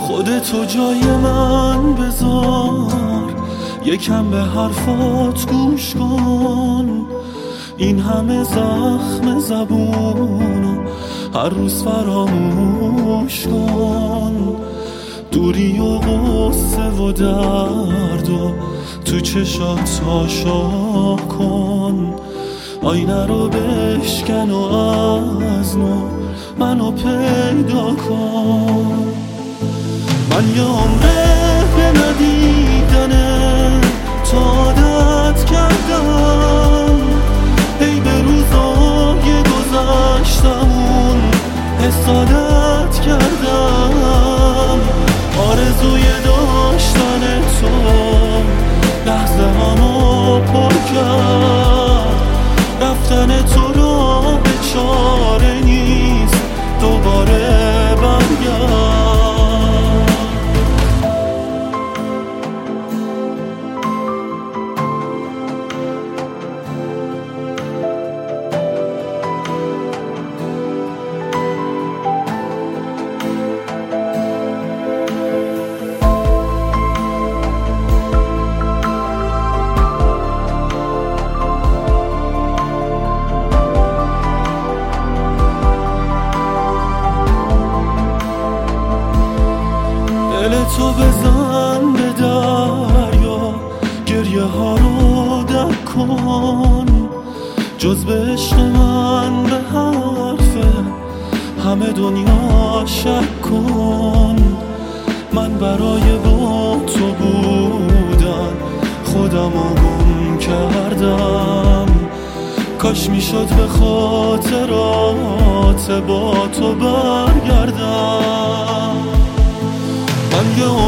خودتو جای من بذار، یکم به حرفات گوش کن. این همه زخم زبونو هر روز فراموش کن. دوری و غصه و درد و تو چشات آشا کن. آینه رو بشکن و از نو منو پیدا کن. من یه عمره به ندیدنه تا عادت کردم، ای به روزای گذشتمون حس عادت کردم. آرزوی داشتن تو لحظه همو پر کرد. رفتن تو را به چاره نیست دوباره برگرد. تو بزن به دریا، گریه ها رو دک کن. جز به عشق من به حرف همه دنیا شک کن. من برای با تو بودن خودمو گم کردم. کاش میشد به خاطرات با تو برگردم. من یه